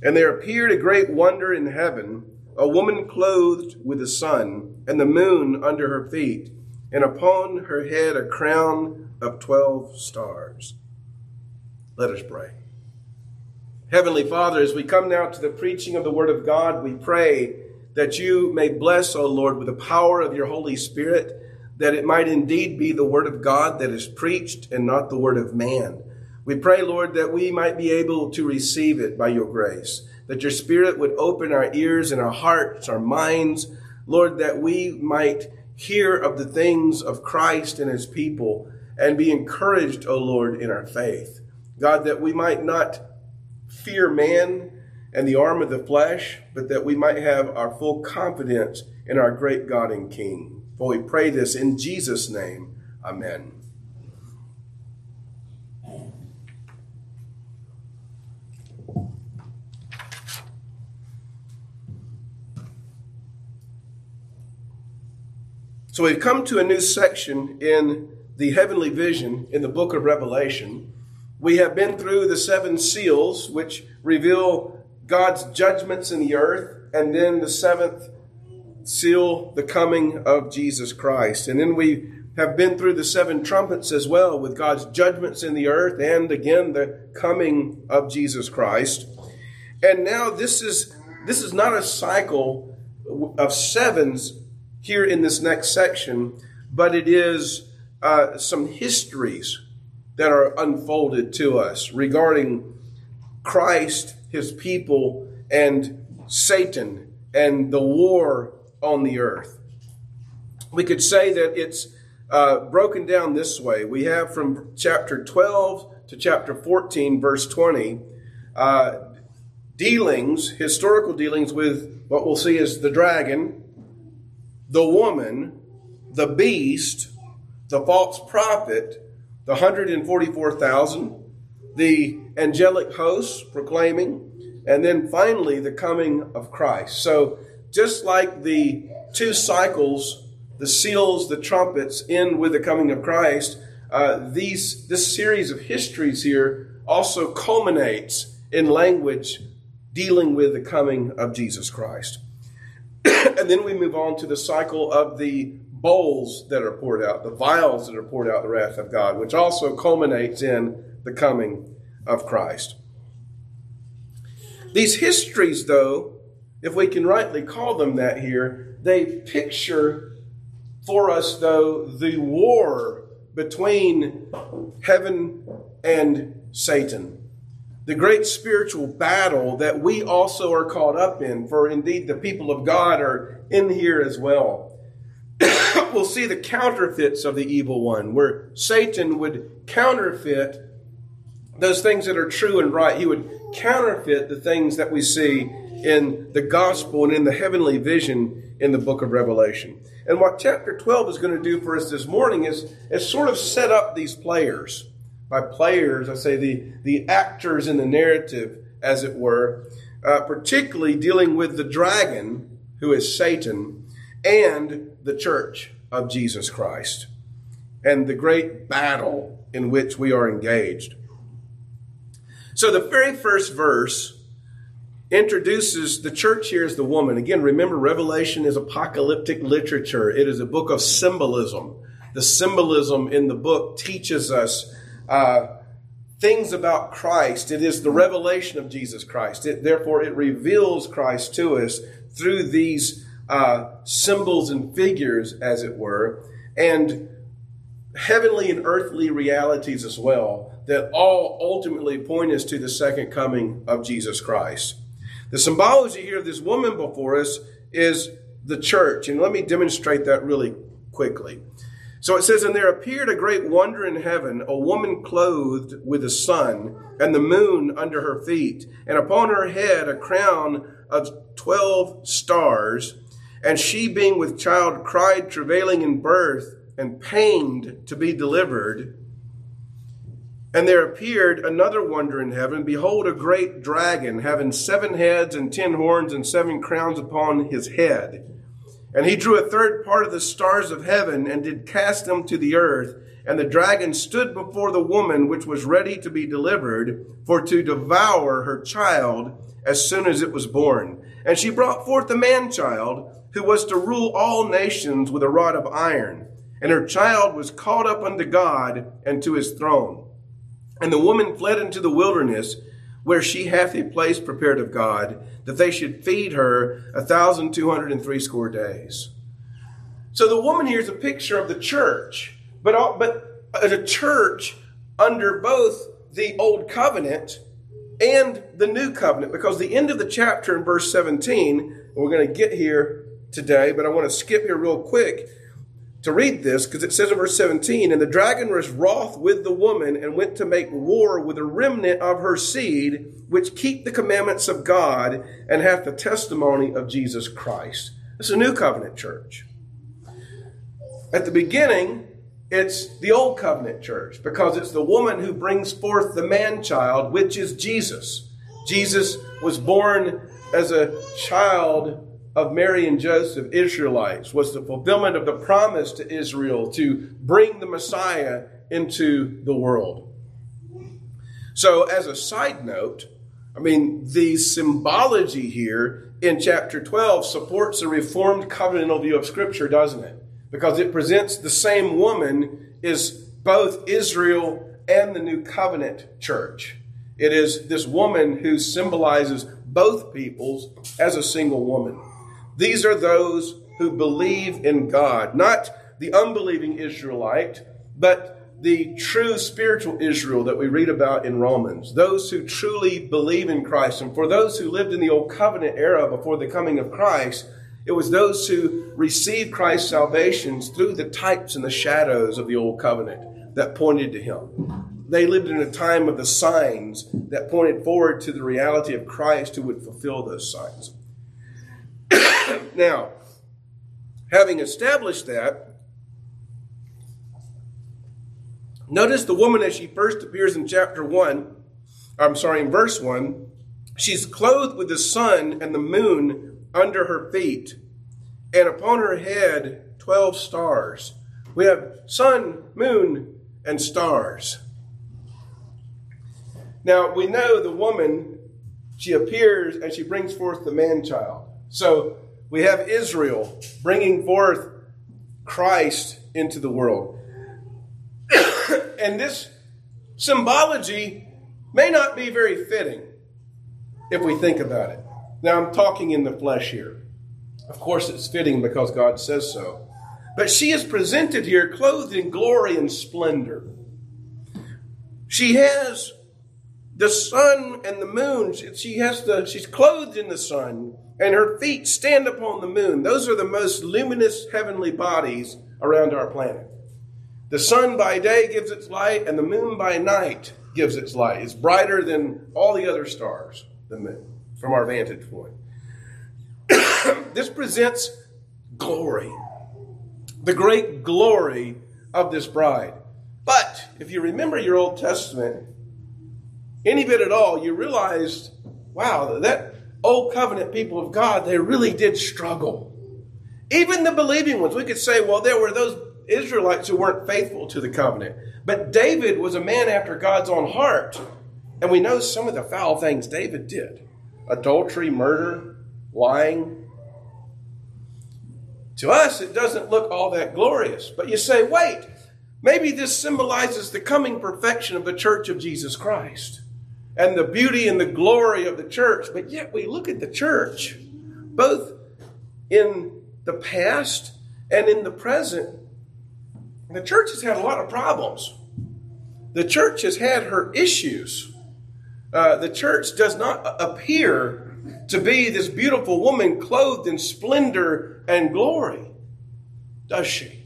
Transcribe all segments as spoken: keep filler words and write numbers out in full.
And there appeared a great wonder in heaven, a woman clothed with the sun, and the moon under her feet, and upon her head a crown of twelve stars. Let us pray. Heavenly Father, as we come now to the preaching of the Word of God, we pray that you may bless, O Lord, with the power of your Holy Spirit, that it might indeed be the Word of God that is preached and not the word of man. We pray, Lord, that we might be able to receive it by your grace, that your Spirit would open our ears and our hearts, our minds, Lord, that we might hear of the things of Christ and his people and be encouraged, O Lord, in our faith. God, that we might not fear man and the arm of the flesh, but that we might have our full confidence in our great God and King. For we pray this in Jesus' name. Amen. So we've come to a new section in the heavenly vision in the book of Revelation. We have been through the seven seals, which reveal God's judgments in the earth, and then the seventh seal, the coming of Jesus Christ. And then we have been through the seven trumpets as well, with God's judgments in the earth, and again the coming of Jesus Christ. And now this is this is not a cycle of sevens here in this next section, but it is uh, some histories that are unfolded to us regarding Christ, his people, and Satan, and the war on the earth. We could say that it's uh, broken down this way. We have from chapter twelve to chapter fourteen, verse twenty, uh, dealings, historical dealings with what we'll see as the dragon, the woman, the beast, the false prophet, the one hundred forty-four thousand, the angelic hosts proclaiming, and then finally the coming of Christ. So just like the two cycles, the seals, the trumpets, end with the coming of Christ, uh, these this series of histories here also culminates in language dealing with the coming of Jesus Christ. And then we move on to the cycle of the bowls that are poured out, the vials that are poured out, the wrath of God, which also culminates in the coming of Christ. These histories, though, if we can rightly call them that here, they picture for us, though, the war between heaven and Satan. The great spiritual battle that we also are caught up in, for indeed the people of God are in here as well. We'll see the counterfeits of the evil one, where Satan would counterfeit those things that are true and right. He would counterfeit the things that we see in the gospel and in the heavenly vision in the book of Revelation. And what chapter twelve is going to do for us this morning is, is sort of set up these players. By players, I say the, the actors in the narrative, as it were, uh, particularly dealing with the dragon, who is Satan, and the church of Jesus Christ, and the great battle in which we are engaged. So the very first verse introduces the church here as the woman. Again, remember, Revelation is apocalyptic literature. It is a book of symbolism. The symbolism in the book teaches us uh, things about Christ. It is the revelation of Jesus Christ. It, therefore, it reveals Christ to us through these uh, symbols and figures, as it were, and heavenly and earthly realities as well, that all ultimately point us to the second coming of Jesus Christ. The symbology here of this woman before us is the church. And let me demonstrate that really quickly. So it says, and there appeared a great wonder in heaven, a woman clothed with the sun, and the moon under her feet, and upon her head a crown of twelve stars. And she, being with child, cried, travailing in birth, and pained to be delivered. And there appeared another wonder in heaven. Behold, a great dragon, having seven heads and ten horns and seven crowns upon his head. And he drew a third part of the stars of heaven and did cast them to the earth. And the dragon stood before the woman which was ready to be delivered, for to devour her child as soon as it was born. And she brought forth a man-child who was to rule all nations with a rod of iron. And her child was caught up unto God and to his throne. And the woman fled into the wilderness, where she hath a place prepared of God, that they should feed her a thousand two hundred and threescore days. So the woman here is a picture of the church, but, all, but a church under both the Old Covenant and the New Covenant, because the end of the chapter in verse seventeen, we're going to get here today, but I want to skip here real quick to read this, because it says in verse seventeen, and the dragon was wroth with the woman and went to make war with a remnant of her seed, which keep the commandments of God and hath the testimony of Jesus Christ. It's a new covenant church. At the beginning, it's the old covenant church, because it's the woman who brings forth the man-child, which is Jesus. Jesus was born as a child of Mary and Joseph, Israelites, was the fulfillment of the promise to Israel to bring the Messiah into the world. So as a side note, I mean, the symbology here in chapter twelve supports a reformed covenantal view of Scripture, doesn't it? Because it presents the same woman as both Israel and the new covenant church. It is this woman who symbolizes both peoples as a single woman. These are those who believe in God, not the unbelieving Israelite, but the true spiritual Israel that we read about in Romans, those who truly believe in Christ. And for those who lived in the Old Covenant era before the coming of Christ, it was those who received Christ's salvations through the types and the shadows of the Old Covenant that pointed to him. They lived in a time of the signs that pointed forward to the reality of Christ who would fulfill those signs. Now, having established that, notice the woman as she first appears in chapter one, I'm sorry, in verse one, she's clothed with the sun and the moon under her feet, and upon her head twelve stars. We have sun, moon, and stars. Now, we know the woman, she appears and she brings forth the man-child. So, we have Israel bringing forth Christ into the world. And this symbology may not be very fitting if we think about it. Now, I'm talking in the flesh here. Of course, it's fitting because God says so. But she is presented here clothed in glory and splendor. She has the sun and the moon. She has the, she's clothed in the sun, and her feet stand upon the moon. Those are the most luminous heavenly bodies around our planet. The sun by day gives its light, and the moon by night gives its light. It's brighter than all the other stars, the moon, from our vantage point. This presents glory, the great glory of this bride. But if you remember your Old Testament, any bit at all, you realized, wow, that Old Covenant people of God, they really did struggle. Even the believing ones, we could say, well, there were those Israelites who weren't faithful to the covenant. But David was a man after God's own heart. And we know some of the foul things David did. Adultery, murder, lying. To us, it doesn't look all that glorious. But you say, wait, maybe this symbolizes the coming perfection of the church of Jesus Christ and the beauty and the glory of the church. But yet we look at the church, both in the past and in the present. The church has had a lot of problems. The church has had her issues. Uh, the church does not appear to be this beautiful woman clothed in splendor and glory, does she?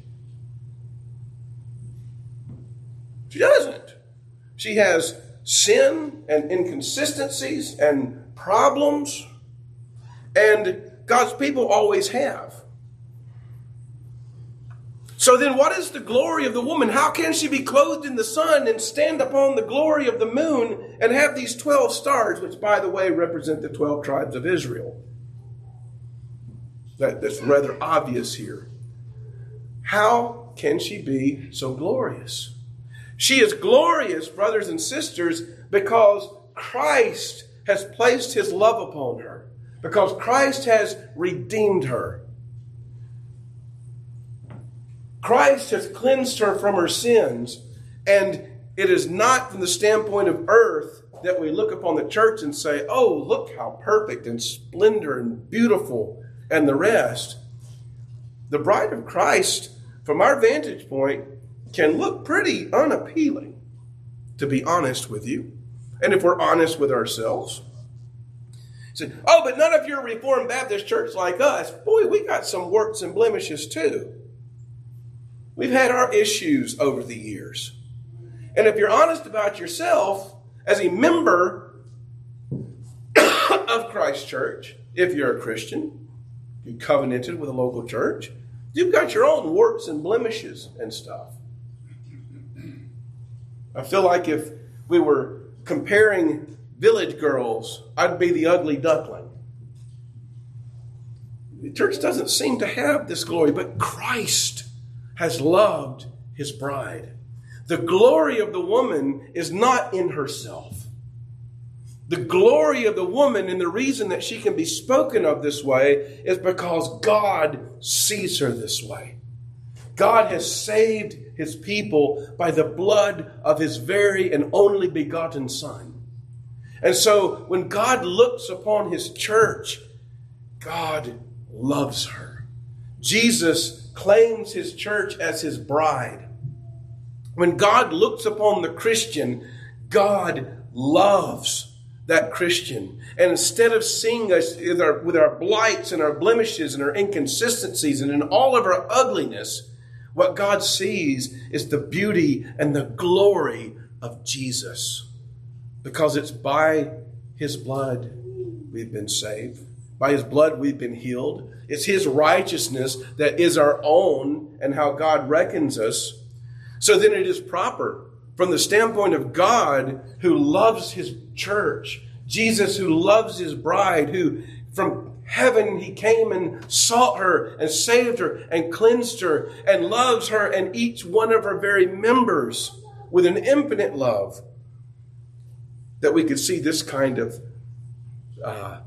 She doesn't. She has sin and inconsistencies and problems, and God's people always have. So then what is the glory of the woman? How can she be clothed in the sun and stand upon the glory of the moon and have these twelve stars, which, by the way, represent the twelve tribes of Israel? That, that's rather obvious here. How can she be so glorious? She is glorious, brothers and sisters, because Christ has placed his love upon her, because Christ has redeemed her. Christ has cleansed her from her sins, and it is not from the standpoint of earth that we look upon the church and say, oh, look how perfect and splendor and beautiful and the rest. The bride of Christ, from our vantage point, can look pretty unappealing, to be honest with you. And if we're honest with ourselves. Say, oh, but none of your Reformed Baptist church like us. Boy, we got some warts and blemishes too. We've had our issues over the years. And if you're honest about yourself, as a member of Christ Church, if you're a Christian, you covenanted with a local church, you've got your own warts and blemishes and stuff. I feel like if we were comparing village girls, I'd be the ugly duckling. The church doesn't seem to have this glory, but Christ has loved his bride. The glory of the woman is not in herself. The glory of the woman, and the reason that she can be spoken of this way, is because God sees her this way. God has saved his people by the blood of his very and only begotten Son. And so when God looks upon his church, God loves her. Jesus claims his church as his bride. When God looks upon the Christian, God loves that Christian. And instead of seeing us with our, with our blights and our blemishes and our inconsistencies and in all of our ugliness, what God sees is the beauty and the glory of Jesus. Because it's by his blood we've been saved. By his blood we've been healed. It's his righteousness that is our own and how God reckons us. So then it is proper from the standpoint of God who loves his church, Jesus who loves his bride, who from heaven he came and sought her and saved her and cleansed her and loves her and each one of her very members with an infinite love, that we could see this kind of uh,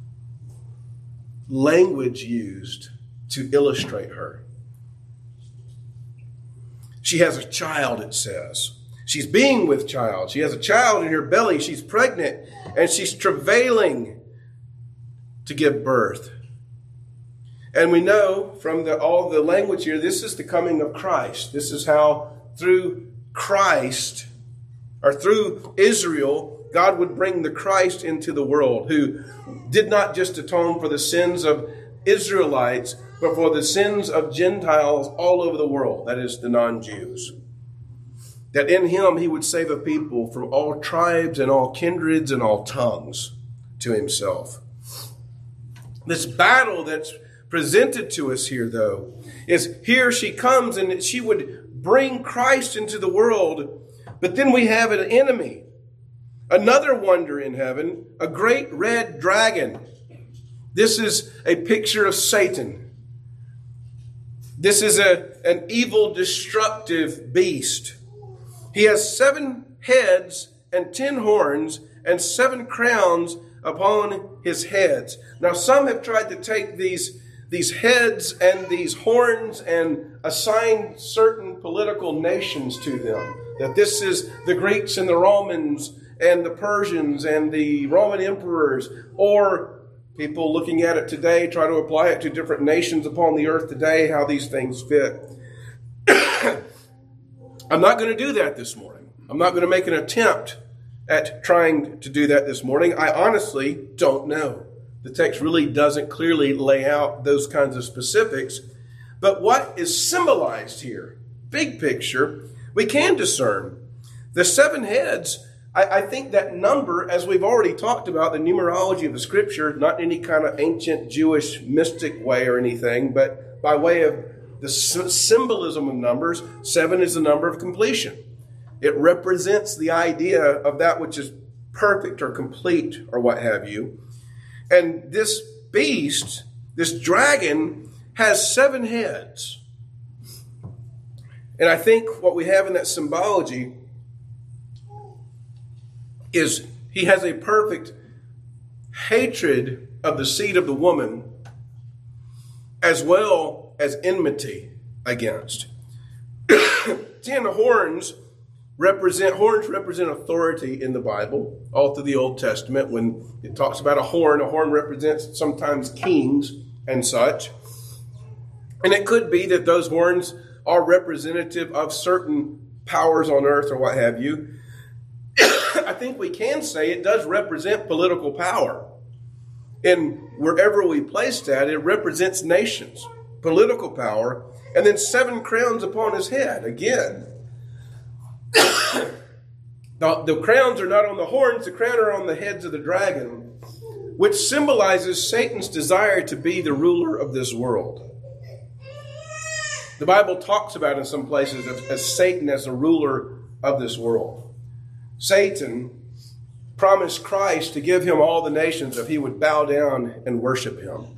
language used to illustrate her. She has a child, it says. She's being with child. She has a child in her belly. She's pregnant and she's travailing to give birth. And we know from the, all the language here, this is the coming of Christ. This is how through Christ, or through Israel, God would bring the Christ into the world, who did not just atone for the sins of Israelites, but for the sins of Gentiles all over the world, that is, the non-Jews. That in him he would save a people from all tribes and all kindreds and all tongues to himself. This battle that's presented to us here, though, is here she comes and she would bring Christ into the world, but then we have an enemy. Another wonder in heaven, a great red dragon. This is a picture of Satan. This is a, an evil, destructive beast. He has seven heads and ten horns and seven crowns upon his heads. Now, some have tried to take these, these heads and these horns and assign certain political nations to them. That this is the Greeks and the Romans and the Persians and the Roman emperors, or people looking at it today try to apply it to different nations upon the earth today, how these things fit. I'm not going to do that this morning. I'm not going to make an attempt at trying to do that this morning. I honestly don't know. The text really doesn't clearly lay out those kinds of specifics. But what is symbolized here, big picture, we can discern. The seven heads, I think that number, as we've already talked about, the numerology of the scripture, not in any kind of ancient Jewish mystic way or anything, but by way of the symbolism of numbers, seven is the number of completion. It represents the idea of that which is perfect or complete or what have you. And this beast, this dragon, has seven heads. And I think what we have in that symbology is he has a perfect hatred of the seed of the woman, as well as enmity against. Ten horns represent horns represent authority in the Bible, all through the Old Testament. When it talks about a horn, a horn represents sometimes kings and such. And it could be that those horns are representative of certain powers on earth or what have you. I think we can say it does represent political power. And wherever we place that, it represents nations, political power, and then seven crowns upon his head. Again, the, the crowns are not on the horns, the crowns are on the heads of the dragon, which symbolizes Satan's desire to be the ruler of this world. The Bible talks about in some places as, as Satan as the ruler of this world. Satan promised Christ to give him all the nations if he would bow down and worship him.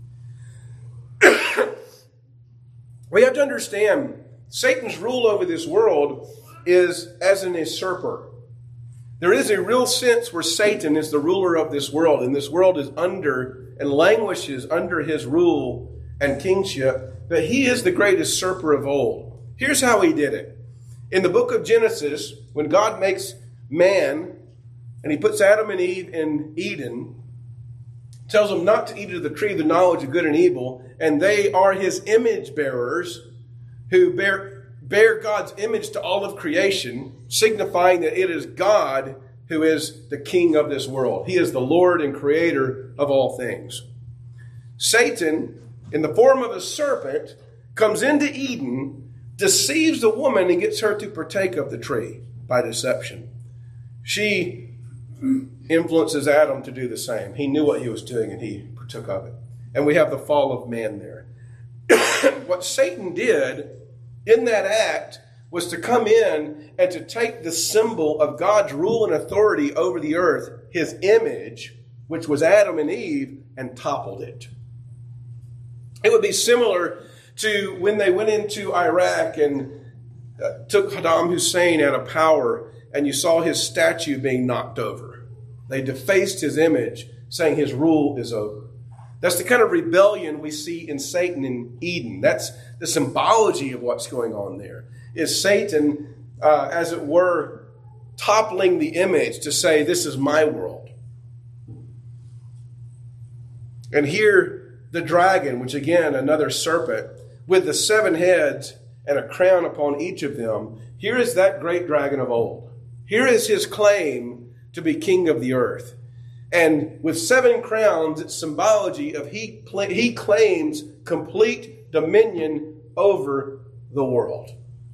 We have to understand Satan's rule over this world is as an usurper. There is a real sense where Satan is the ruler of this world, and this world is under and languishes under his rule and kingship, but he is the great usurper of old. Here's how he did it. In the book of Genesis, when God makes man, and he puts Adam and Eve in Eden, tells them not to eat of the tree of the knowledge of good and evil, and they are his image bearers who bear, bear God's image to all of creation, signifying that it is God who is the king of this world. He is the Lord and creator of all things. Satan, in the form of a serpent, comes into Eden, deceives the woman, and gets her to partake of the tree by deception. She influences Adam to do the same. He knew what he was doing, and he partook of it. And we have the fall of man there. What Satan did in that act was to come in and to take the symbol of God's rule and authority over the earth, his image, which was Adam and Eve, and toppled it. It would be similar to when they went into Iraq and uh, took Saddam Hussein out of power, and you saw his statue being knocked over. They defaced his image, saying his rule is over. That's the kind of rebellion we see in Satan in Eden. That's the symbology of what's going on there. Is Satan, uh, as it were, toppling the image to say, this is my world. And here, the dragon, which again, another serpent, with the seven heads and a crown upon each of them, here is that great dragon of old. Here is his claim to be king of the earth. And with seven crowns, it's symbology of he, he claims complete dominion over the world.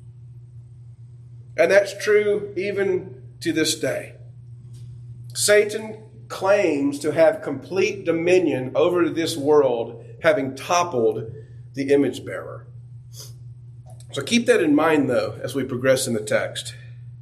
And that's true even to this day. Satan claims to have complete dominion over this world, having toppled the image bearer. So keep that in mind, though, as we progress in the text.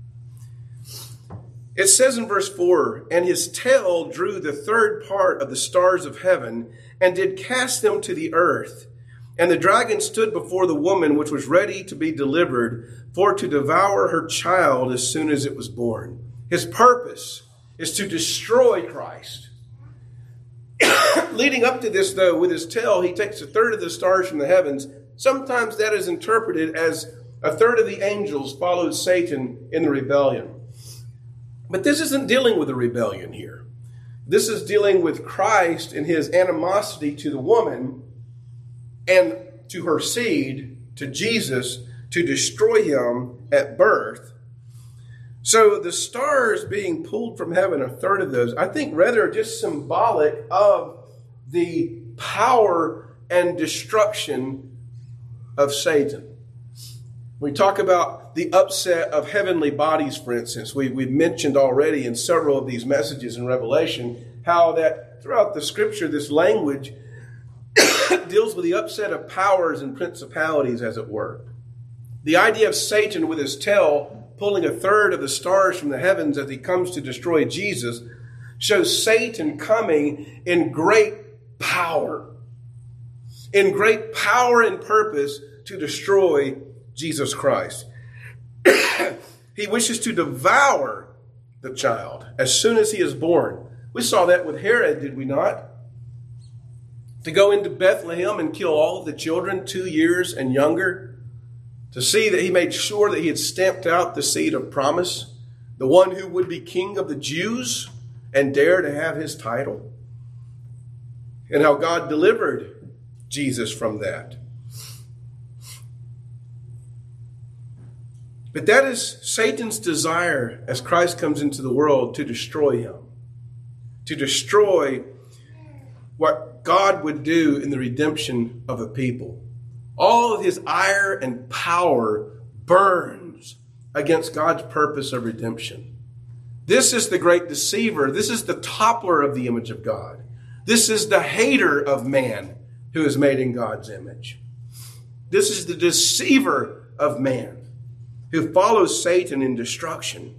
It says in verse four, and his tail drew the third part of the stars of heaven and did cast them to the earth. And the dragon stood before the woman, which was ready to be delivered, for to devour her child as soon as it was born. His purpose is to destroy Christ. Leading up to this, though, with his tail, he takes a third of the stars from the heavens. Sometimes that is interpreted as a third of the angels followed Satan in the rebellion. But this isn't dealing with a rebellion here. This is dealing with Christ and his animosity to the woman and to her seed, to Jesus, to destroy him at birth. So the stars being pulled from heaven, a third of those, I think rather are just symbolic of the power and destruction of Satan. We talk about the upset of heavenly bodies, for instance. We, we've mentioned already in several of these messages in Revelation how that throughout the scripture, this language deals with the upset of powers and principalities, as it were. The idea of Satan with his tail pulling a third of the stars from the heavens as he comes to destroy Jesus shows Satan coming in great power, in great power and purpose to destroy Jesus Christ. He wishes to devour the child as soon as he is born. We saw that with Herod, did we not? To go into Bethlehem and kill all of the children two years and younger, to see that he made sure that he had stamped out the seed of promise, the one who would be king of the Jews and dare to have his title, and how God delivered Jesus from that. But that is Satan's desire as Christ comes into the world to destroy him, to destroy what God would do in the redemption of a people. All of his ire and power burns against God's purpose of redemption. This is the great deceiver. This is the toppler of the image of God. This is the hater of man who is made in God's image. This is the deceiver of man who follows Satan in destruction.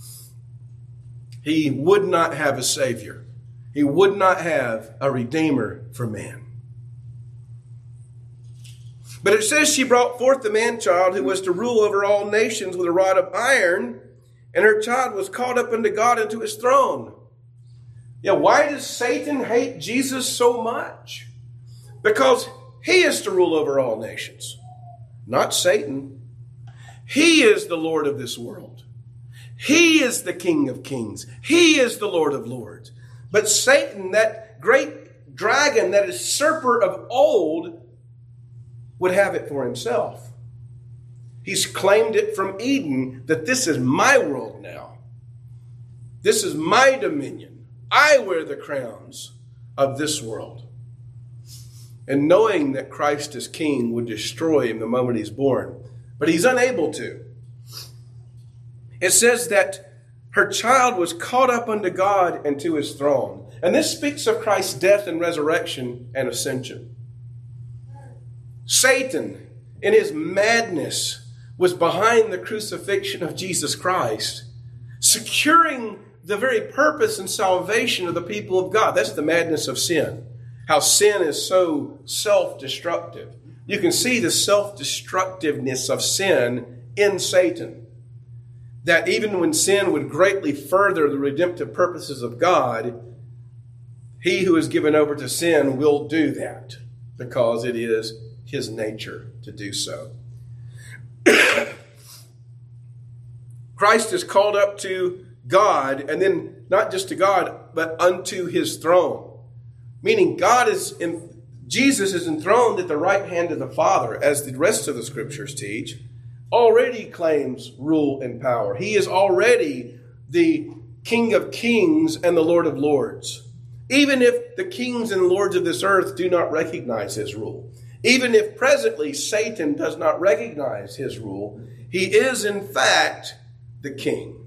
He would not have a savior. He would not have a redeemer for man. But it says she brought forth the man-child who was to rule over all nations with a rod of iron, and her child was caught up unto God into his throne. Yeah, why does Satan hate Jesus so much? Because he is to rule over all nations, not Satan. He is the Lord of this world. He is the King of kings. He is the Lord of lords. But Satan, that great dragon, that is serpent of old, would have it for himself. He's claimed it from Eden that this is my world now. This is my dominion. I wear the crowns of this world. And knowing that Christ is king would destroy him the moment he's born. But he's unable to. It says that her child was caught up unto God and to his throne. And this speaks of Christ's death and resurrection and ascension. Satan, in his madness, was behind the crucifixion of Jesus Christ, securing the very purpose and salvation of the people of God. That's the madness of sin. How sin is so self-destructive. You can see the self-destructiveness of sin in Satan. That even when sin would greatly further the redemptive purposes of God, he who is given over to sin will do that because it is his nature to do so. Christ is called up to God, and then not just to God, but unto his throne. Meaning God is in, Jesus is enthroned at the right hand of the Father, as the rest of the scriptures teach, already claims rule and power. He is already the King of kings and the Lord of lords. Even if the kings and lords of this earth do not recognize his rule, even if presently Satan does not recognize his rule, he is in fact the king.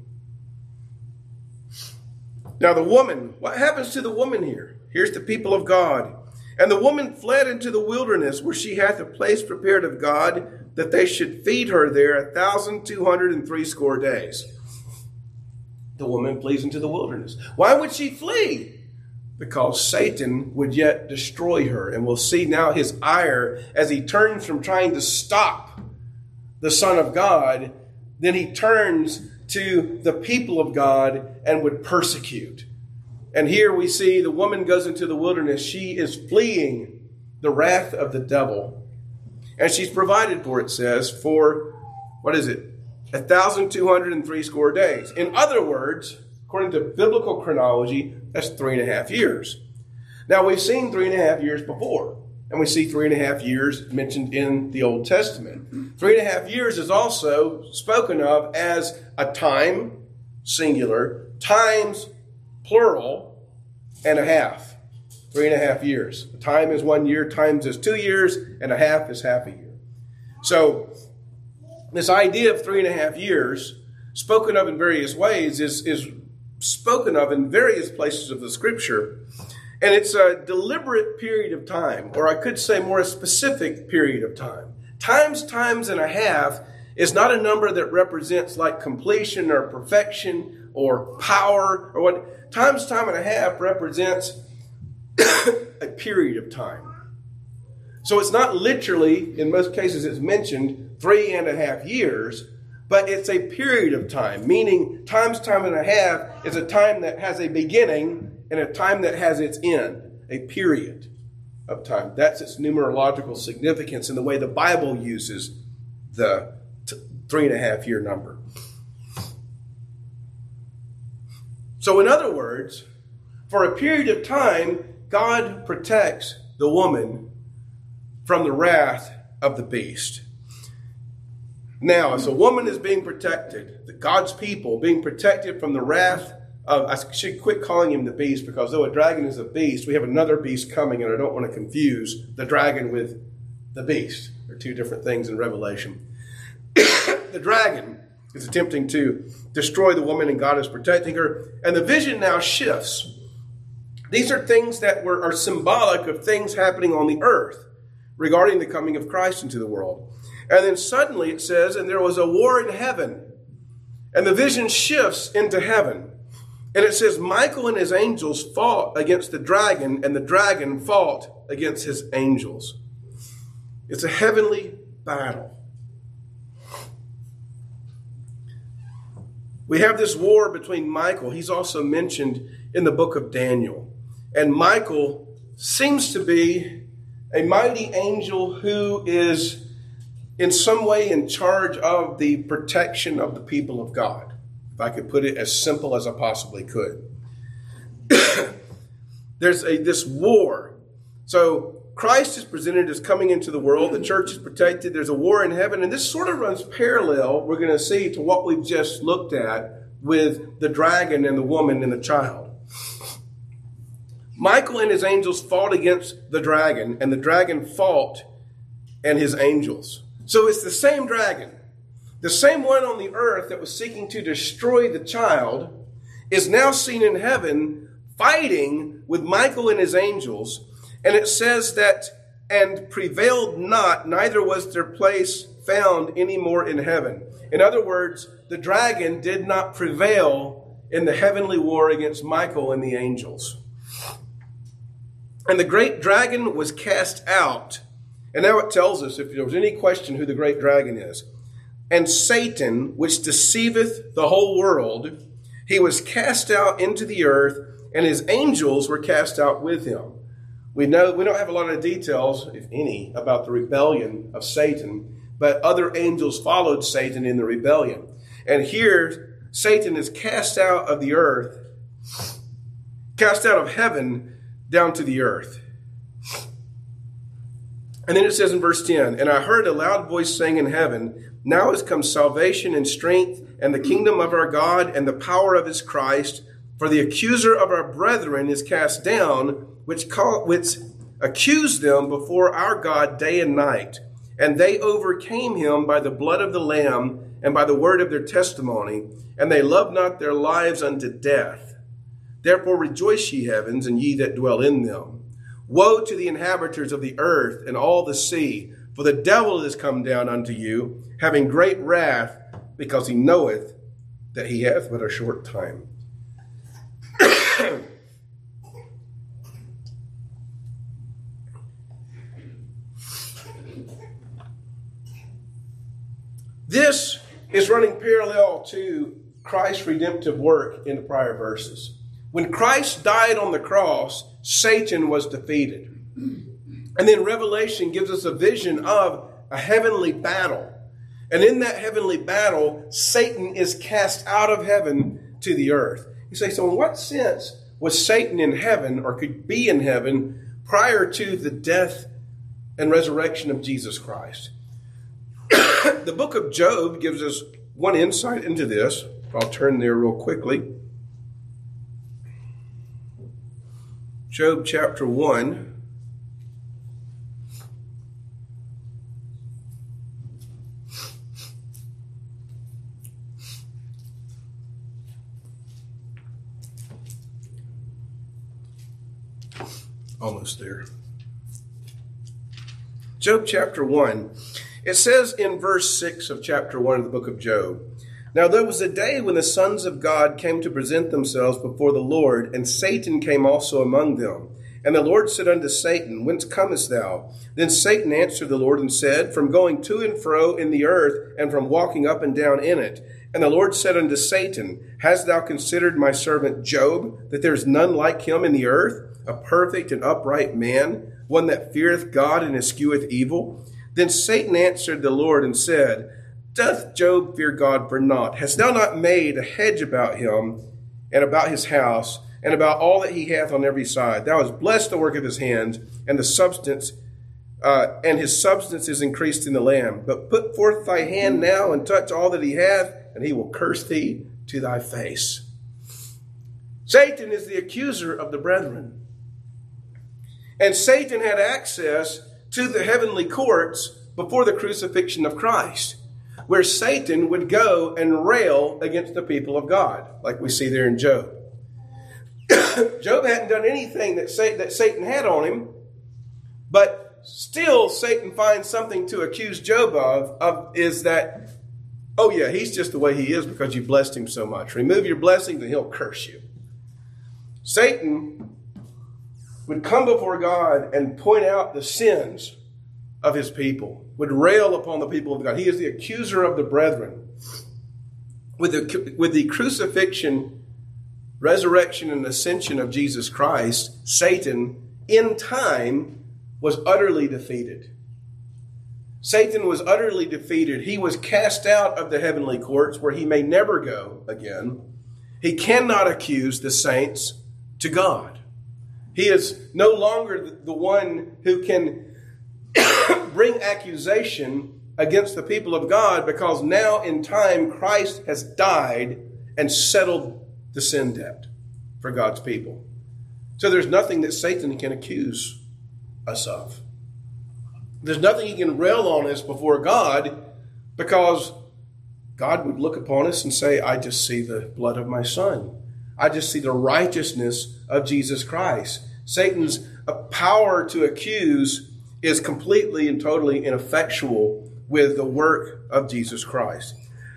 Now the woman, what happens to the woman here? Here's the people of God. And the woman fled into the wilderness, where she hath a place prepared of God, that they should feed her there a thousand two hundred and three score days. The woman flees into the wilderness. Why would she flee? Because Satan would yet destroy her. And we'll see now his ire as he turns from trying to stop the Son of God. Then he turns to the people of God and would persecute. And here we see the woman goes into the wilderness. She is fleeing the wrath of the devil. And she's provided for, it says, for, what is it? A thousand two hundred and three score days. In other words, according to biblical chronology, that's three and a half years. Now, we've seen three and a half years before. And we see three and a half years mentioned in the Old Testament. Three and a half years is also spoken of as a time, singular, times, plural, and a half. Three and a half years. A time is one year, times is two years, and a half is half a year. So, this idea of three and a half years, spoken of in various ways, is, is spoken of in various places of the Scripture. And it's a deliberate period of time, or I could say more a specific period of time. Times, times and a half is not a number that represents like completion or perfection or power or what. Times, time and a half represents a period of time. So it's not literally, in most cases it's mentioned, three and a half years, but it's a period of time, meaning times, time and a half is a time that has a beginning and a time that has its end, a period of time. That's its numerological significance in the way the Bible uses the t- three and a half year number. So in other words, for a period of time, God protects the woman from the wrath of the beast. Now, as a woman is being protected, the God's people being protected from the wrath of, I should quit calling him the beast, because though a dragon is a beast, we have another beast coming, and I don't want to confuse the dragon with the beast. They're two different things in Revelation. The dragon is attempting to destroy the woman, and God is protecting her. And the vision now shifts. These are things that were are symbolic of things happening on the earth regarding the coming of Christ into the world. And then suddenly it says, and there was a war in heaven. And the vision shifts into heaven. And it says, Michael and his angels fought against the dragon, and the dragon fought against his angels. It's a heavenly battle. We have this war between Michael. He's also mentioned in the book of Daniel. And Michael seems to be a mighty angel who is in some way in charge of the protection of the people of God. If I could put it as simple as I possibly could. There's a this war. So Christ is presented as coming into the world. The church is protected. There's a war in heaven. And this sort of runs parallel, we're going to see, to what we've just looked at with the dragon and the woman and the child. Michael and his angels fought against the dragon, and the dragon fought and his angels. So it's the same dragon. The same one on the earth that was seeking to destroy the child is now seen in heaven fighting with Michael and his angels. And it says that, and prevailed not, neither was their place found any more in heaven. In other words, the dragon did not prevail in the heavenly war against Michael and the angels. And the great dragon was cast out. And now it tells us, if there was any question who the great dragon is. And Satan, which deceiveth the whole world, he was cast out into the earth, and his angels were cast out with him. We know we don't have a lot of details, if any, about the rebellion of Satan, but other angels followed Satan in the rebellion. And here, Satan is cast out of the earth, cast out of heaven down to the earth. And then it says in verse ten, and I heard a loud voice saying in heaven, now is come salvation and strength and the kingdom of our God and the power of his Christ, for the accuser of our brethren is cast down, which, call, which accused them before our God day and night. And they overcame him by the blood of the Lamb and by the word of their testimony, and they loved not their lives unto death. Therefore rejoice, ye heavens, and ye that dwell in them. Woe to the inhabitants of the earth and all the sea, for the devil is come down unto you, having great wrath, because he knoweth that he hath but a short time. This is running parallel to Christ's redemptive work in the prior verses. When Christ died on the cross, Satan was defeated. And then Revelation gives us a vision of a heavenly battle. And in that heavenly battle, Satan is cast out of heaven to the earth. You say, so in what sense was Satan in heaven, or could be in heaven, prior to the death and resurrection of Jesus Christ? The book of Job gives us one insight into this. I'll turn there real quickly. Job chapter one. Almost there. Job chapter one. It says in verse six of chapter one of the book of Job, now there was a day when the sons of God came to present themselves before the Lord, and Satan came also among them. And the Lord said unto Satan, whence comest thou? Then Satan answered the Lord and said, from going to and fro in the earth, and from walking up and down in it. And the Lord said unto Satan, Hast thou considered my servant Job, that there is none like him in the earth, a perfect and upright man, one that feareth God and escheweth evil? Then Satan answered the Lord and said, Doth Job fear God for naught? Hast thou not made a hedge about him, and about his house, and about all that he hath on every side? Thou hast blessed the work of his hands, and the substance, uh, and his substance is increased in the land. But put forth thy hand now, and touch all that he hath, and he will curse thee to thy face. Satan is the accuser of the brethren. And Satan had access to the heavenly courts before the crucifixion of Christ, where Satan would go and rail against the people of God, like we see there in Job. Job hadn't done anything that Satan had on him, but still Satan finds something to accuse Job of, of is that, oh yeah, he's just the way he is because you blessed him so much. Remove your blessings and he'll curse you. Satan would come before God and point out the sins of his people, would rail upon the people of God. He is the accuser of the brethren. With the, with the crucifixion, resurrection, and ascension of Jesus Christ, Satan, in time, was utterly defeated. Satan was utterly defeated. He was cast out of the heavenly courts where he may never go again. He cannot accuse the saints to God. He is no longer the one who can bring accusation against the people of God, because now in time Christ has died and settled the sin debt for God's people. So there's nothing that Satan can accuse us of. There's nothing he can rail on us before God, because God would look upon us and say, I just see the blood of my son. I just see the righteousness of Jesus Christ. Satan's power to accuse is completely and totally ineffectual with the work of Jesus Christ.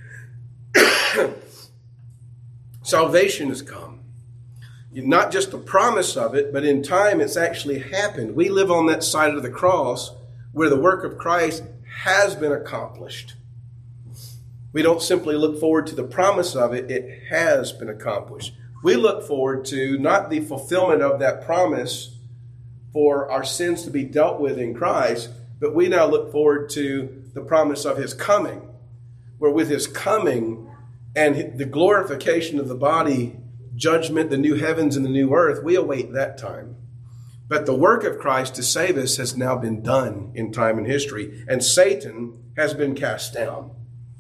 Salvation has come. Not just the promise of it, but in time it's actually happened. We live on that side of the cross where the work of Christ has been accomplished. We don't simply look forward to the promise of it, it has been accomplished. We look forward to not the fulfillment of that promise for our sins to be dealt with in Christ, but we now look forward to the promise of his coming, where with his coming and the glorification of the body, judgment, the new heavens and the new earth, we await that time. But the work of Christ to save us has now been done in time and history, and Satan has been cast down.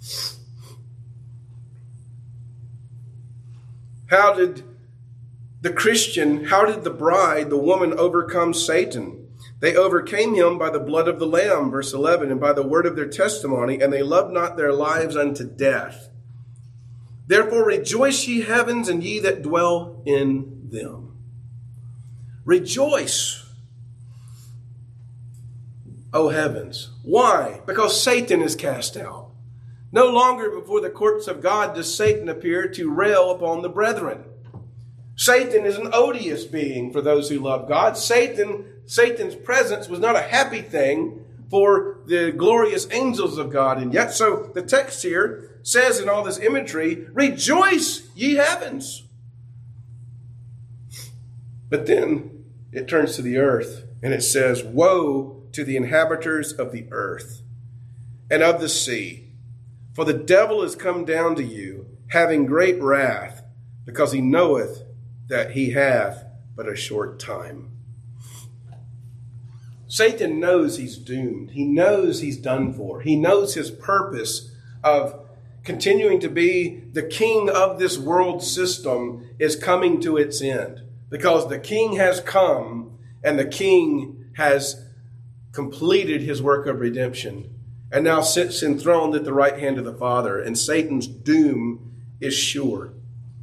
How did the Christian, how did the bride, the woman, overcome Satan? They overcame him by the blood of the Lamb, verse eleven, and by the word of their testimony, and they loved not their lives unto death. Therefore rejoice, ye heavens, and ye that dwell in them. Rejoice, O heavens. Why? Because Satan is cast out. No longer before the courts of God does Satan appear to rail upon the brethren. Satan is an odious being for those who love God. Satan, Satan's presence was not a happy thing for the glorious angels of God. And yet, so the text here says in all this imagery, rejoice, ye heavens. But then it turns to the earth and it says, woe to the inhabitants of the earth and of the sea. For the devil is come down to you, having great wrath, because he knoweth that he hath but a short time. Satan knows he's doomed. He knows he's done for. He knows his purpose of continuing to be the king of this world system is coming to its end, because the king has come and the king has completed his work of redemption and now sits enthroned at the right hand of the Father, and Satan's doom is sure.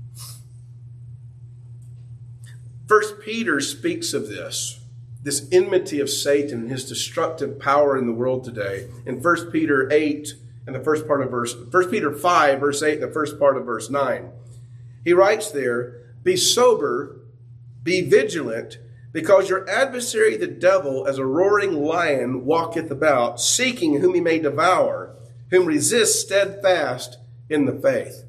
First Peter speaks of this, this enmity of Satan, his destructive power in the world today. In First Peter eight, and the first part of verse, First Peter five, verse eight, and the first part of verse nine. He writes there, be sober, be vigilant, because your adversary the devil, as a roaring lion, walketh about, seeking whom he may devour, whom resist steadfast in the faith.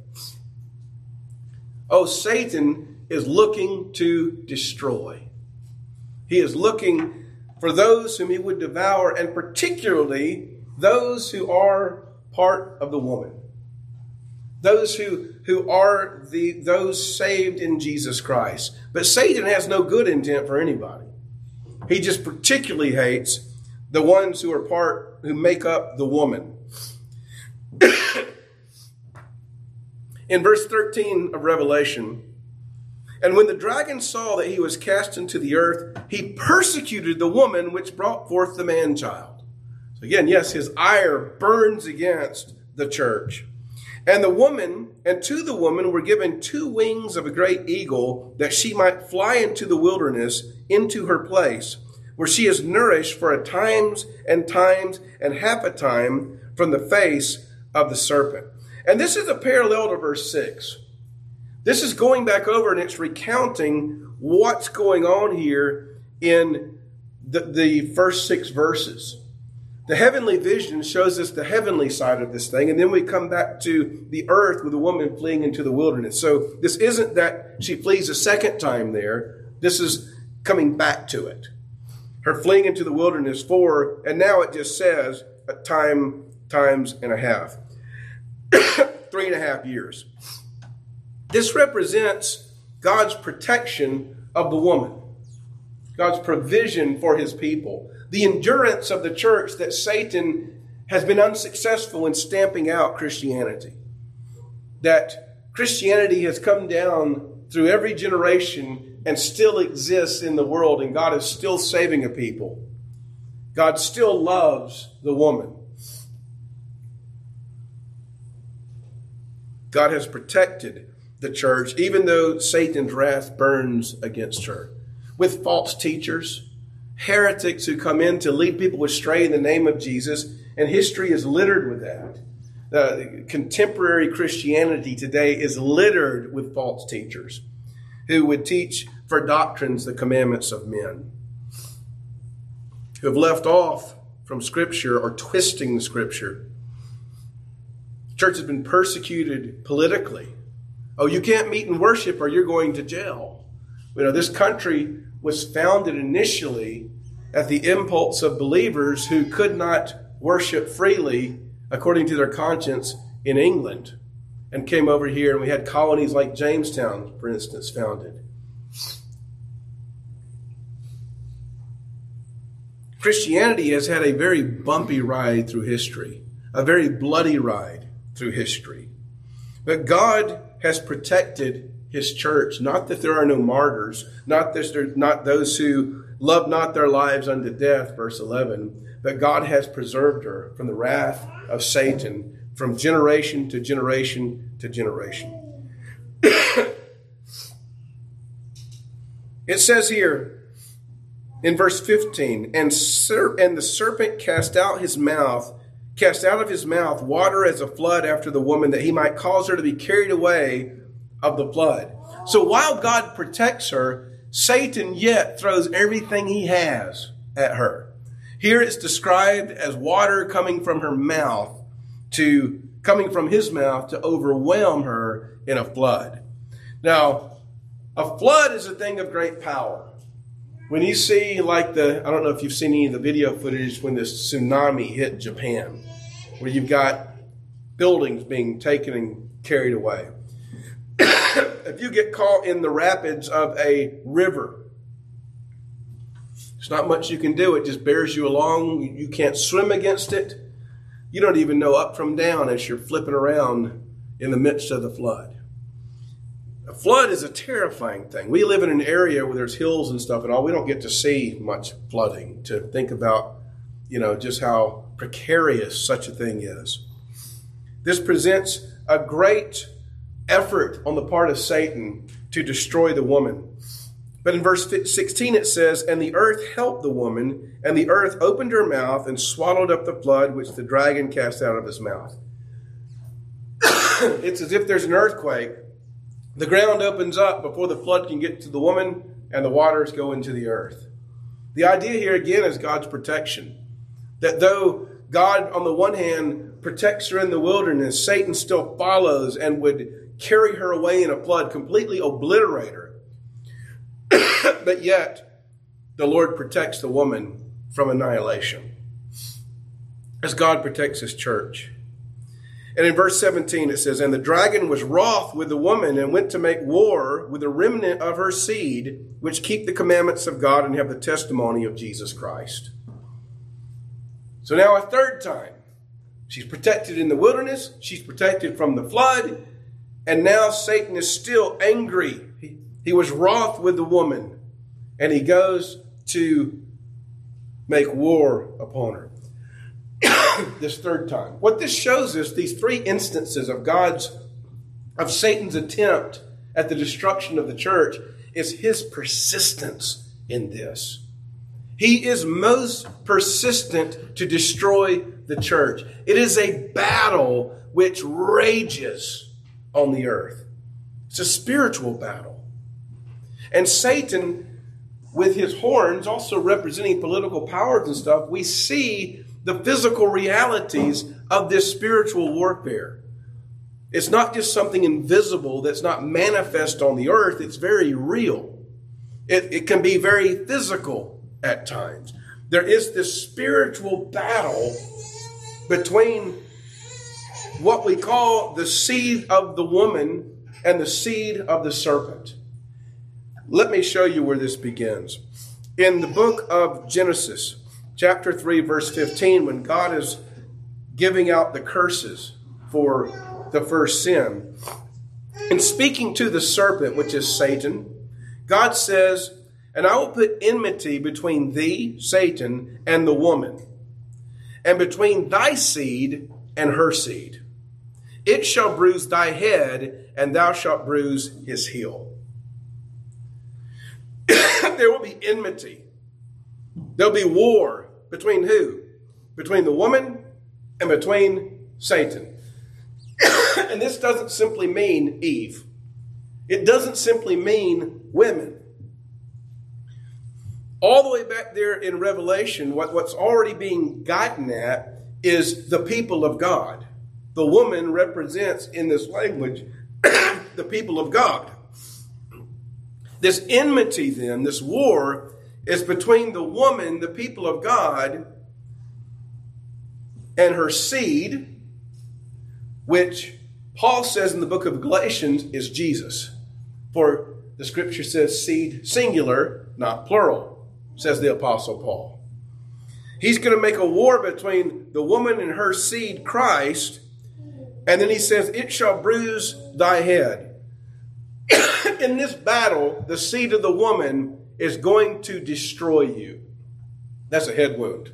Oh, Satan is looking to destroy. He is looking for those whom he would devour, and particularly those who are part of the woman. Those who, who are the those saved in Jesus Christ. But Satan has no good intent for anybody. He just particularly hates the ones who are part, who make up the woman. In verse thirteen of Revelation, and when the dragon saw that he was cast into the earth, he persecuted the woman which brought forth the man-child. So again, yes, his ire burns against the church. And the woman, and to the woman were given two wings of a great eagle, that she might fly into the wilderness, into her place, where she is nourished for a times and times and half a time from the face of the serpent. And this is a parallel to verse six. This is going back over and it's recounting what's going on here in the, the first six verses. The heavenly vision shows us the heavenly side of this thing, and then we come back to the earth with a woman fleeing into the wilderness. So this isn't that she flees a second time there. This is coming back to it. Her fleeing into the wilderness for, and now it just says, a time, times and a half. Three and a half years. This represents God's protection of the woman. God's provision for his people. The endurance of the church that Satan has been unsuccessful in stamping out Christianity. That Christianity has come down through every generation and still exists in the world, and God is still saving a people. God still loves the woman. God has protected the church, even though Satan's wrath burns against her. With false teachers, heretics who come in to lead people astray in the name of Jesus, and history is littered with that. Uh, contemporary Christianity today is littered with false teachers who would teach for doctrines the commandments of men, who have left off from Scripture or twisting the Scripture. The church has been persecuted politically. Oh, you can't meet and worship or you're going to jail. You know, this country was founded initially at the impulse of believers who could not worship freely according to their conscience in England, and came over here, and we had colonies like Jamestown, for instance, founded. Christianity has had a very bumpy ride through history, a very bloody ride through history. But God has protected his church. Not that there are no martyrs, not that there not those who love not their lives unto death, verse eleven, but God has preserved her from the wrath of Satan from generation to generation to generation. It says here in verse fifteen, and, ser- and the serpent cast out his mouth, cast out of his mouth water as a flood after the woman, that he might cause her to be carried away of the flood. So while God protects her, Satan yet throws everything he has at her. Here it's described as water coming from her mouth to coming from his mouth to overwhelm her in a flood. Now, a flood is a thing of great power. When you see like the, I don't know if you've seen any of the video footage when the tsunami hit Japan, where you've got buildings being taken and carried away. If you get caught in the rapids of a river, there's not much you can do. It just bears you along. You can't swim against it. You don't even know up from down as you're flipping around in the midst of the flood. A flood is a terrifying thing. We live in an area where there's hills and stuff and all. We don't get to see much flooding to think about, you know, just how precarious such a thing is. This presents a great effort on the part of Satan to destroy the woman. But in verse sixteen it says, and the earth helped the woman, and the earth opened her mouth and swallowed up the flood which the dragon cast out of his mouth. It's as if there's an earthquake. The ground opens up before the flood can get to the woman, and the waters go into the earth. The idea here again is God's protection. That though God, on the one hand, protects her in the wilderness, Satan still follows and would carry her away in a flood, completely obliterate her. But yet, the Lord protects the woman from annihilation, as God protects his church. And in verse seventeen it says, "And the dragon was wroth with the woman and went to make war with the remnant of her seed, which keep the commandments of God and have the testimony of Jesus Christ." So now a third time. She's protected in the wilderness. She's protected from the flood. And now Satan is still angry. He, he was wroth with the woman. And he goes to make war upon her. This third time. What this shows us, these three instances of God's, of Satan's attempt at the destruction of the church, is his persistence in this. He is most persistent to destroy the church. It is a battle which rages on the earth. It's a spiritual battle. And Satan, with his horns, also representing political powers and stuff, we see the physical realities of this spiritual warfare. It's not just something invisible that's not manifest on the earth. It's very real. It, it can be very physical at times. There is this spiritual battle between what we call the seed of the woman and the seed of the serpent. Let me show you where this begins. In the book of Genesis, chapter three, verse fifteen, when God is giving out the curses for the first sin, in speaking to the serpent, which is Satan, God says, "And I will put enmity between thee, Satan, and the woman, and between thy seed and her seed. It shall bruise thy head, and thou shalt bruise his heel." There will be enmity. There'll be war between who? Between the woman and between Satan. And this doesn't simply mean Eve. It doesn't simply mean women. All the way back there in Revelation, what, what's already being gotten at is the people of God. The woman represents in this language the people of God. This enmity then, this war, is between the woman, the people of God, and her seed, which Paul says in the book of Galatians is Jesus. For the scripture says seed singular, not plural, says the Apostle Paul. He's going to make a war between the woman and her seed, Christ, and then he says, "It shall bruise thy head." In this battle, the seed of the woman is going to destroy you. That's a head wound.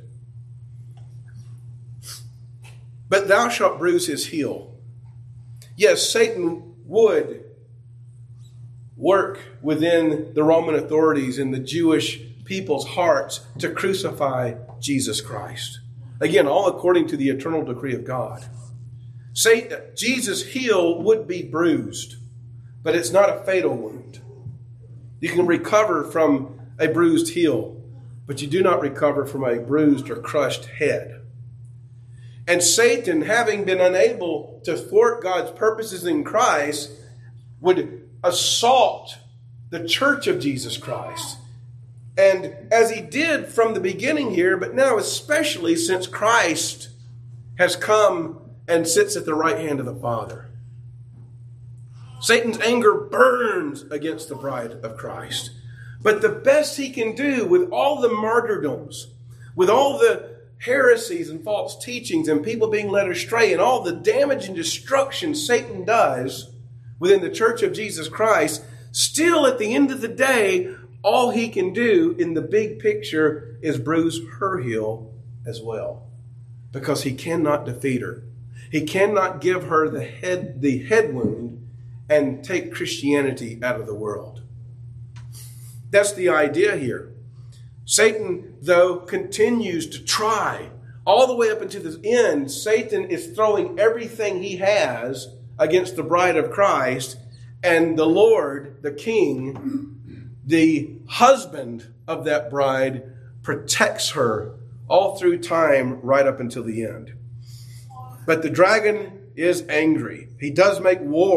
"But thou shalt bruise his heel." Yes, Satan would work within the Roman authorities and the Jewish people's hearts to crucify Jesus Christ. Again, all according to the eternal decree of God. Satan, Jesus' heel would be bruised, but it's not a fatal wound. You can recover from a bruised heel, but you do not recover from a bruised or crushed head. And Satan, having been unable to thwart God's purposes in Christ, would assault the church of Jesus Christ. And as he did from the beginning here, but now especially since Christ has come and sits at the right hand of the Father. Satan's anger burns against the bride of Christ. But the best he can do with all the martyrdoms, with all the heresies and false teachings and people being led astray and all the damage and destruction Satan does within the church of Jesus Christ, still at the end of the day, all he can do in the big picture is bruise her heel as well. Because he cannot defeat her. He cannot give her the head, the head wound and take Christianity out of the world. That's the idea here. Satan, though, continues to try. All the way up until the end, Satan is throwing everything he has against the bride of Christ. And the Lord, the King, the husband of that bride, protects her all through time right up until the end. But the dragon is angry. He does make war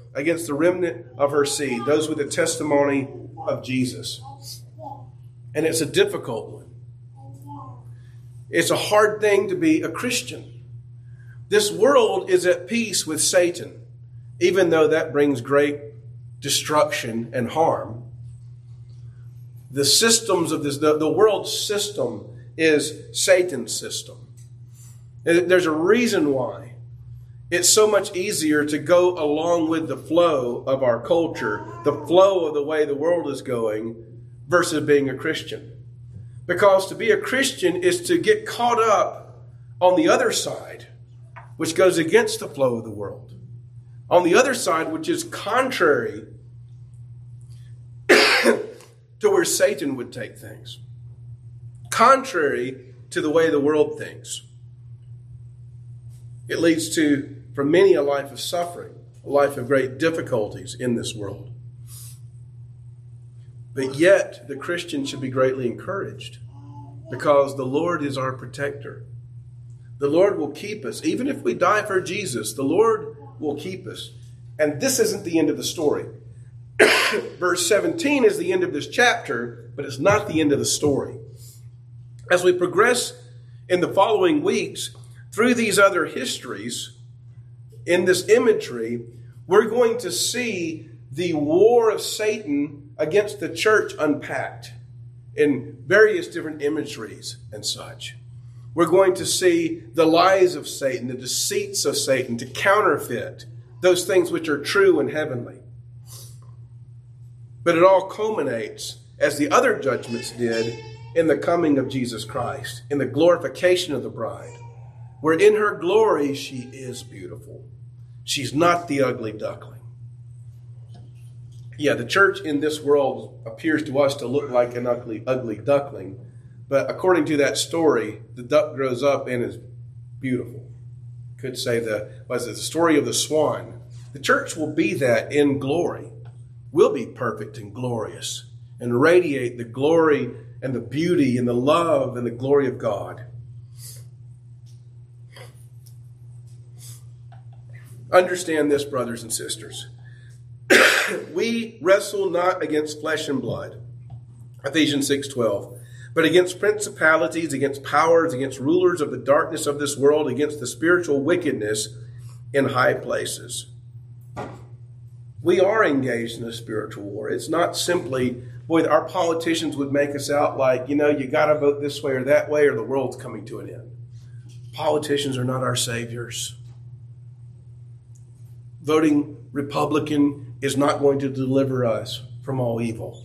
against the remnant of her seed, those with the testimony of Jesus. And it's a difficult one. It's a hard thing to be a Christian. This world is at peace with Satan, even though that brings great destruction and harm. The systems of this, the, the world system is Satan's system. And there's a reason why it's so much easier to go along with the flow of our culture, the flow of the way the world is going, versus being a Christian. Because to be a Christian is to get caught up on the other side, which goes against the flow of the world. On the other side, which is contrary to where Satan would take things. Contrary to the way the world thinks. It leads to, for many, a life of suffering, a life of great difficulties in this world. But yet, the Christian should be greatly encouraged because the Lord is our protector. The Lord will keep us. Even if we die for Jesus, the Lord will keep us. And this isn't the end of the story. Verse seventeen is the end of this chapter, but it's not the end of the story. As we progress in the following weeks through these other histories, in this imagery, we're going to see the war of Satan against the church unpacked in various different imageries and such. We're going to see the lies of Satan, the deceits of Satan to counterfeit those things which are true and heavenly. But it all culminates, as the other judgments did, in the coming of Jesus Christ, in the glorification of the bride, where in her glory she is beautiful. She's not the ugly duckling. Yeah, the church in this world appears to us to look like an ugly, ugly duckling, but according to that story, the duck grows up and is beautiful. Could say the, was it the story of the swan? The church will be that in glory. Will be perfect and glorious and radiate the glory and the beauty and the love and the glory of God. Understand this, brothers and sisters. We wrestle not against flesh and blood, Ephesians six twelve, but against principalities, against powers, against rulers of the darkness of this world, against the spiritual wickedness in high places. We are engaged in a spiritual war. It's not simply, boy, our politicians would make us out like, you know, you got to vote this way or that way or the world's coming to an end. Politicians are not our saviors. Voting Republican is not going to deliver us from all evil.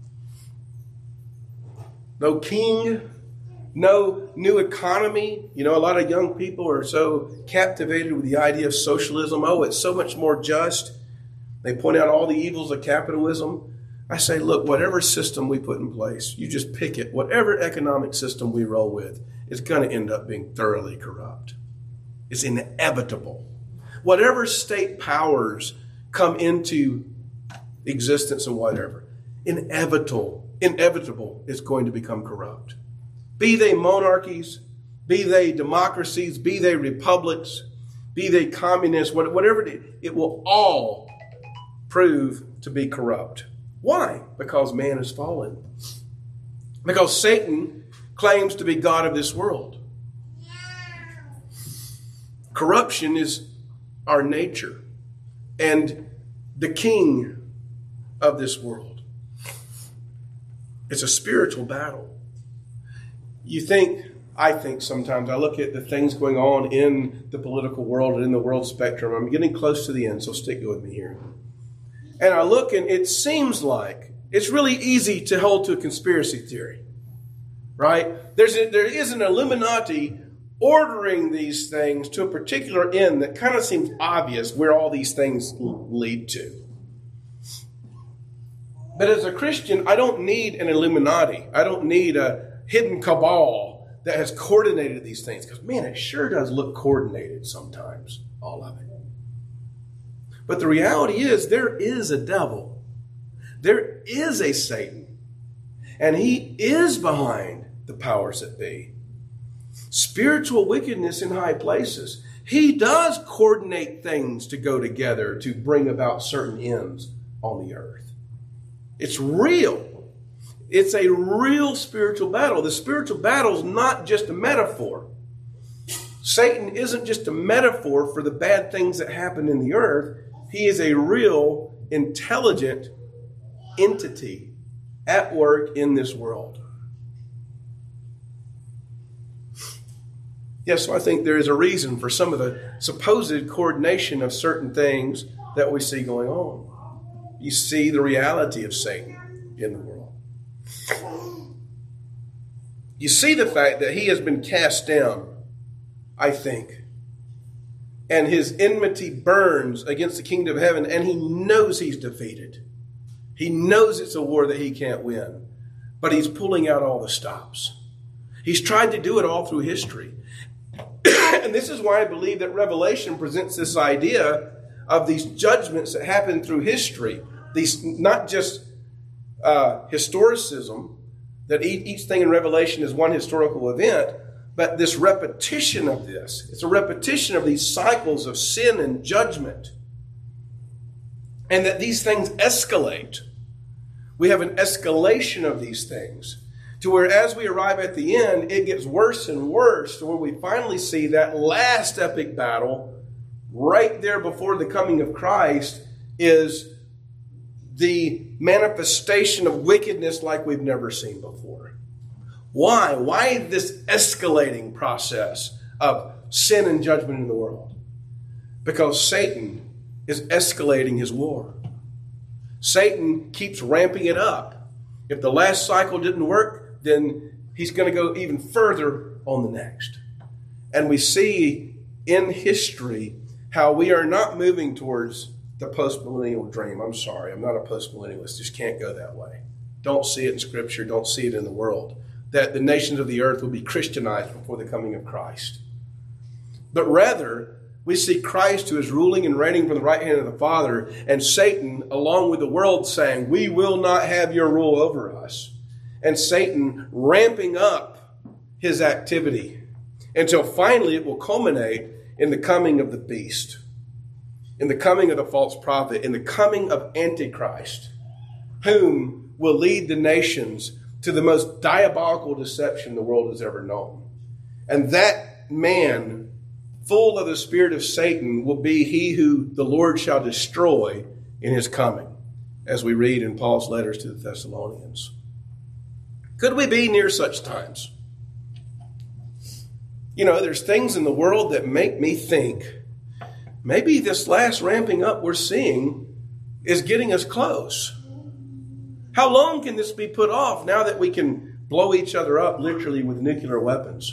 No king, no new economy. You know, a lot of young people are so captivated with the idea of socialism. Oh, it's so much more just. They point out all the evils of capitalism. I say, look, whatever system we put in place, you just pick it. Whatever economic system we roll with, it's going to end up being thoroughly corrupt. It's inevitable. Whatever state powers come into existence and whatever, inevitable, inevitable is going to become corrupt. Be they monarchies, be they democracies, be they republics, be they communists, whatever it is, it will all prove to be corrupt. Why? Because man has fallen. Because Satan claims to be God of this world. Corruption is our nature and the king of this world. It's a spiritual battle. You think, I think sometimes, I look at the things going on in the political world and in the world spectrum. I'm getting close to the end, so stick with me here. And I look and it seems like it's really easy to hold to a conspiracy theory, right? There's a, there is an Illuminati ordering these things to a particular end that kind of seems obvious where all these things lead to. But as a Christian, I don't need an Illuminati. I don't need a hidden cabal that has coordinated these things. Because, man, it sure does look coordinated sometimes, all of it. But the reality is there is a devil. There is a Satan. And he is behind the powers that be. Spiritual wickedness in high places. He does coordinate things to go together to bring about certain ends on the earth. It's real. It's a real spiritual battle. The spiritual battle is not just a metaphor. Satan isn't just a metaphor for the bad things that happen in the earth. He is a real, intelligent entity at work in this world. Yes, so I think there is a reason for some of the supposed coordination of certain things that we see going on. You see the reality of Satan in the world. You see the fact that he has been cast down, I think. And his enmity burns against the kingdom of heaven, and he knows he's defeated. He knows it's a war that he can't win, but he's pulling out all the stops. He's tried to do it all through history. And this is why I believe that Revelation presents this idea of these judgments that happen through history. These, not just uh, historicism, that each, each thing in Revelation is one historical event, but this repetition of this. It's a repetition of these cycles of sin and judgment. And that these things escalate. We have an escalation of these things, to where as we arrive at the end, it gets worse and worse, to where we finally see that last epic battle right there before the coming of Christ is the manifestation of wickedness like we've never seen before. Why? Why this escalating process of sin and judgment in the world? Because Satan is escalating his war. Satan keeps ramping it up. If the last cycle didn't work, then he's going to go even further on the next. And we see in history how we are not moving towards the postmillennial dream. I'm sorry, I'm not a postmillennialist. Just can't go that way. Don't see it in Scripture. Don't see it in the world. That the nations of the earth will be Christianized before the coming of Christ. But rather, we see Christ who is ruling and reigning from the right hand of the Father, and Satan, along with the world, saying, we will not have your rule over us. And Satan ramping up his activity until finally it will culminate in the coming of the beast, in the coming of the false prophet, in the coming of Antichrist, whom will lead the nations to the most diabolical deception the world has ever known. And that man, full of the spirit of Satan, will be he who the Lord shall destroy in his coming, as we read in Paul's letters to the Thessalonians. Could we be near such times? You know, there's things in the world that make me think maybe this last ramping up we're seeing is getting us close. How long can this be put off now that we can blow each other up literally with nuclear weapons?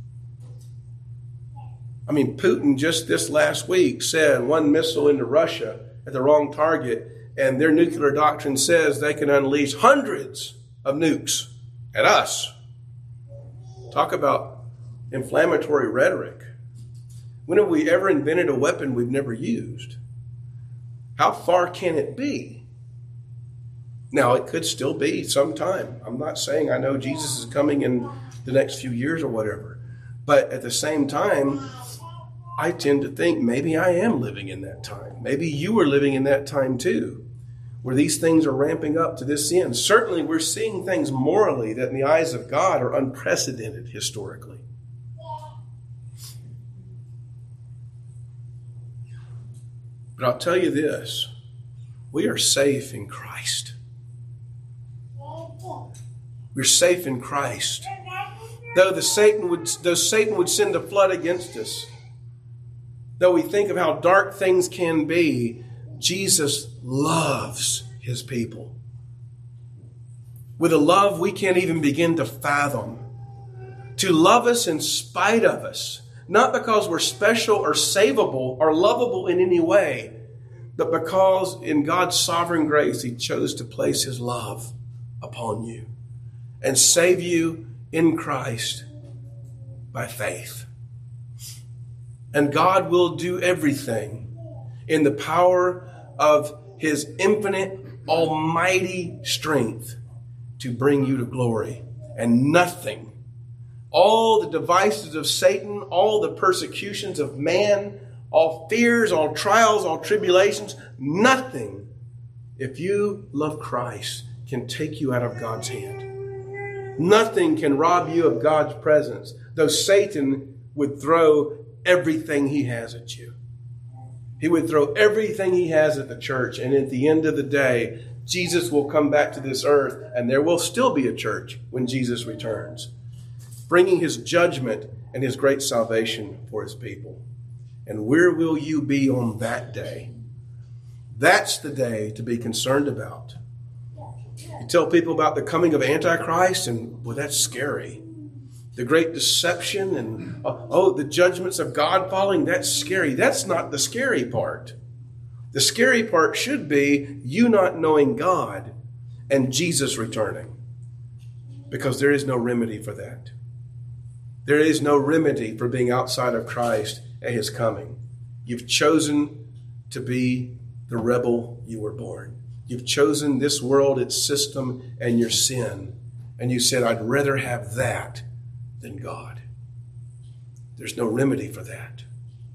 I mean, Putin just this last week said one missile into Russia at the wrong target, and their nuclear doctrine says they can unleash hundreds of nukes at us. Talk about inflammatory rhetoric. When have we ever invented a weapon we've never used? How far can it be? Now, it could still be sometime. I'm not saying I know Jesus is coming in the next few years or whatever. But at the same time, I tend to think maybe I am living in that time. Maybe you are living in that time too, where these things are ramping up to this end. Certainly, we're seeing things morally that in the eyes of God are unprecedented historically. But I'll tell you this, we are safe in Christ. We're safe in Christ. Though the Satan would, though Satan would send a flood against us, though we think of how dark things can be, Jesus loves his people with a love we can't even begin to fathom. To love us in spite of us, not because we're special or savable or lovable in any way, but because in God's sovereign grace, he chose to place his love upon you and save you in Christ by faith. And God will do everything in the power of his infinite, almighty strength to bring you to glory. And nothing all the devices of Satan, all the persecutions of man, all fears, all trials, all tribulations, nothing, if you love Christ, can take you out of God's hand. Nothing can rob you of God's presence, though Satan would throw everything he has at you. He would throw everything he has at the church, and at the end of the day, Jesus will come back to this earth, and there will still be a church when Jesus returns, bringing his judgment and his great salvation for his people. And where will you be on that day? That's the day to be concerned about. You tell people about the coming of Antichrist, and well, that's scary. The great deception and, uh, oh, the judgments of God falling, that's scary. That's not the scary part. The scary part should be you not knowing God and Jesus returning, because there is no remedy for that. There is no remedy for being outside of Christ at his coming. You've chosen to be the rebel you were born. You've chosen this world, its system, and your sin. And you said, I'd rather have that than God. There's no remedy for that.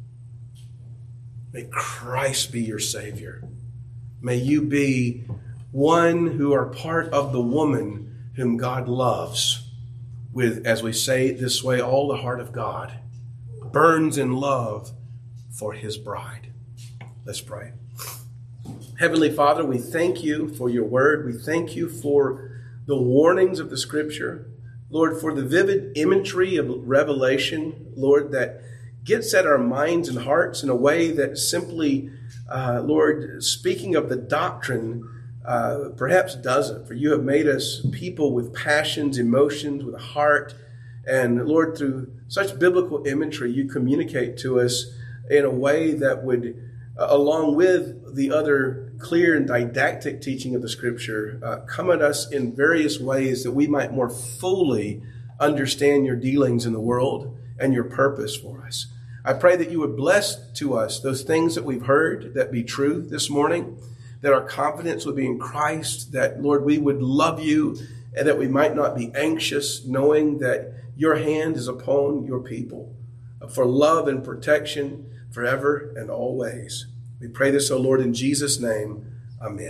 May Christ be your Savior. May you be one who are part of the woman whom God loves with, as we say it this way, all the heart of God, burns in love for his bride. Let's pray. Heavenly Father, we thank you for your word. We thank you for the warnings of the Scripture. Lord, for the vivid imagery of Revelation, Lord, that gets at our minds and hearts in a way that simply, uh, Lord, speaking of the doctrine, uh, perhaps doesn't. For you have made us people with passions, emotions, with a heart. And Lord, through such biblical imagery, you communicate to us in a way that would, uh, along with the other clear and didactic teaching of the Scripture, uh, come at us in various ways that we might more fully understand your dealings in the world and your purpose for us. I pray that you would bless to us those things that we've heard that be true this morning, that our confidence would be in Christ, that, Lord, we would love you, and that we might not be anxious, knowing that your hand is upon your people for love and protection forever and always. We pray this, O Lord, in Jesus' name. Amen.